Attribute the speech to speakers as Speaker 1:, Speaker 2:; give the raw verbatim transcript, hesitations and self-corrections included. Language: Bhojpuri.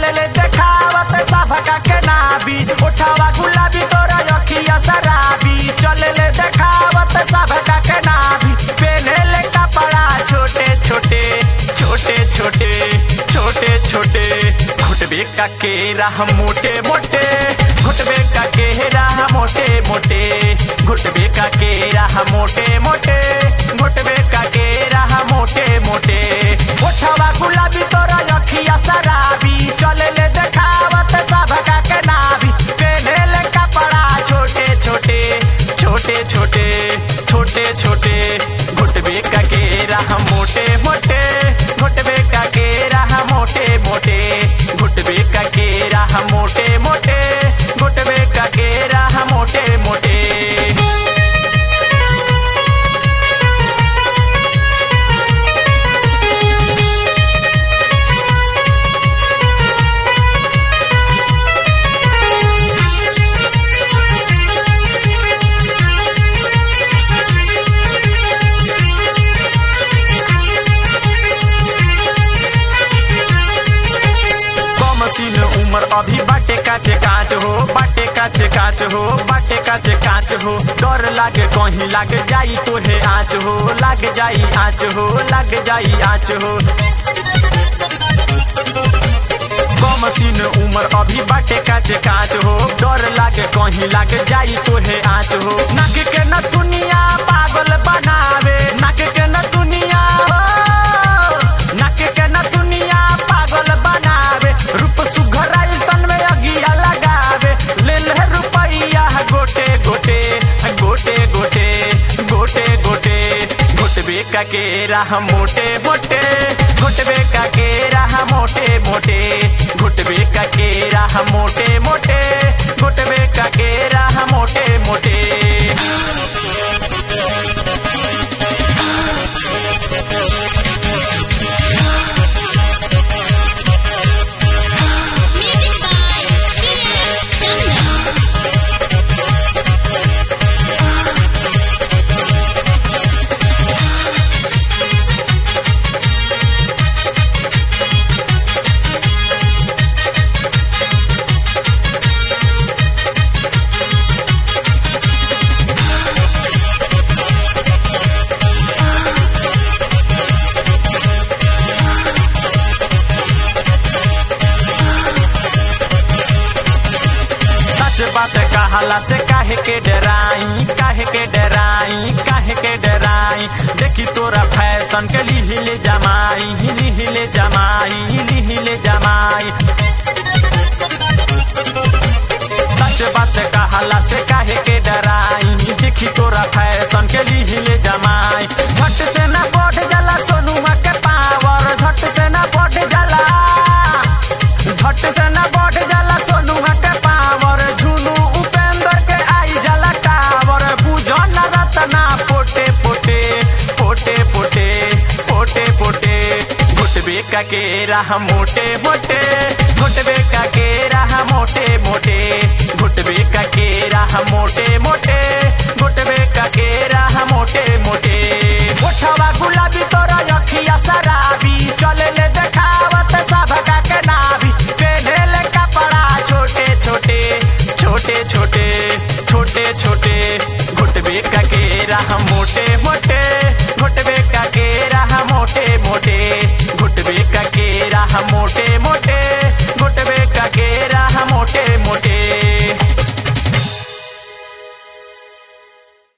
Speaker 1: चले ले देखावत सबका के नाबी उठावा गुलाबी तोरा अखिया शराबी चले ले देखावत सबका के नाबी पहने ले कपड़ा छोटे छोटे छोटे छोटे छोटे छोटे घुटबे का केरा हम मोटे मोटे घुटबे का केरा हम मोटे मोटे घुटबे का केरा हम मोटे मोटे घुटबे का केरा हम मोटे मोटे उठावा गुलाबी तोरा अखिया शराबी चले ले देखावत सबका के नाबी पहने ले कपड़ा छोटे छोटे छोटे छोटे छोटे छोटे घुटबे का केरा हम मोटे मोटे घुटबे का केरा हम मोटे मोटे घुटबे का केरा हम मोटे मोटे घुटबे का केरा हम मोटे मोटे उमर अभी बाटे काचे काच हो बाटे काचे काच हो बाटे काचे काच हो डर लागे कहीं लाग जाई तोहे आँच हो लाग जाई आँच हो लाग जाई आँच हो कमसीन उमर अभी बाटे काचे काच हो डर लागे कहीं लाग जाई तोहे आँच हो नाक के न दुनिया पागल बनावे नाक के न दुनिया नाक के न दुनिया पागल बनावे रूप सुघराई तन में अगिया लगावे ले ले रुपैया गोटे गोटे गोटे गोटे गोटे गोटे घुटबे का केरा हम मोटे मोटे घुटबे का केरा हम मोटे मोटे घुटबे का केरा हम मोटे मोटे घुटबे का केरा हम मोटे मोटे बात कहाला से काहे के डराई काहे के डराई काहे के डराई देखी तोरा फैशन के लिहिले जमाई लिहिले जमाई लिहिले जमाई सच बात कहाला से काहे के डराई देखी तोरा फैशन के लिहिले जमाई झट से ना बढ़ जाला सोनुआ के पावर झट से ना बढ़ जाला झट से ना बढ़ जाला सोनुआ के पावर झुनू उपेंद्र के आई जाला टावर बुझो न रतना पोटे पोटे पोटे पोटे पोटे पोटे घुटबे का केरा हम मोटे मोटे घुटबे का केरा हम मोटे मोटे घुटबे का केरा हम मोटे मोटे घुटबे का केरा हम मोटे मोटे उठावा गुलाबी तोरा अखिया शराबी चले ले देखावत सबका के नाबी पहने ले कपड़ा छोटे छोटे छोटे छोटे छोटे छोटे घुटबे का केरा हम मोटे